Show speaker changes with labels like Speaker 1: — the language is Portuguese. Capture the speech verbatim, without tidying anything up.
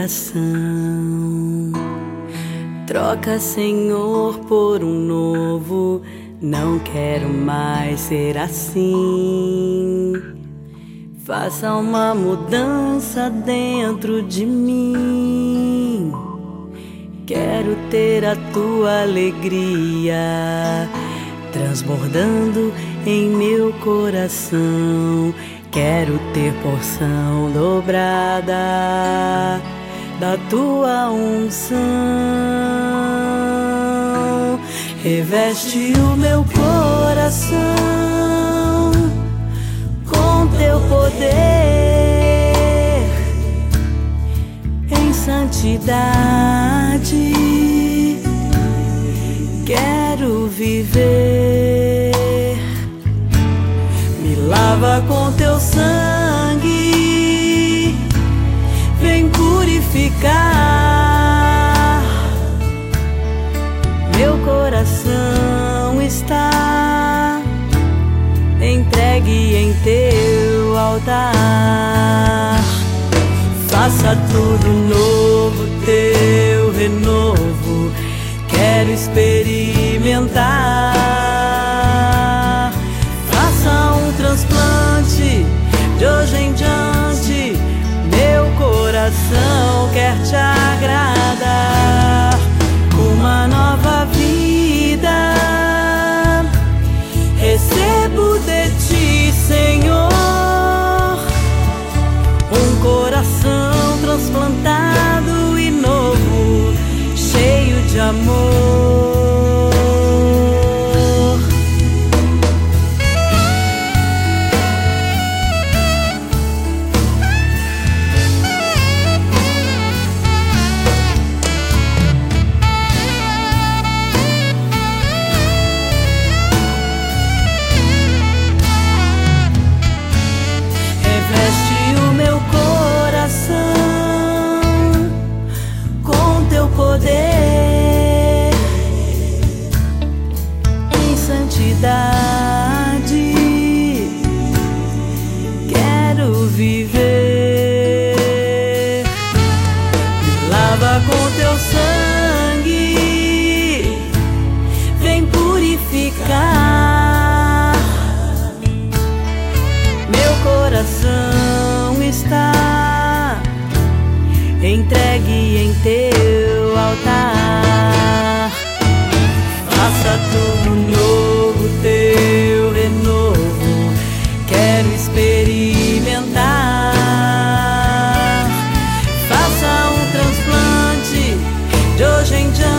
Speaker 1: coração. Troca, Senhor, por um novo. Não quero mais ser assim. Faça uma mudança dentro de mim. Quero ter a tua alegria transbordando em meu coração. Quero ter porção dobrada da tua unção. Reveste o meu coração com teu poder em santidade. Quero viver. Me lava com teu sangue, vem purificar. Meu coração está entregue em teu altar. Faça tudo novo, teu renovo. Quero experimentar. Faça um transplante de hoje em diante. Meu coração quer te agradar. Uma nova vida recebo de ti, Senhor. Um coração transplantado e novo, cheio de amor. Poder em santidade. Quero viver. Me lava com teu sangue, vem purificar. Meu coração está entregue em teu altar. Faça tudo novo, teu renovo. Quero experimentar. Faça um transplante de hoje em diante.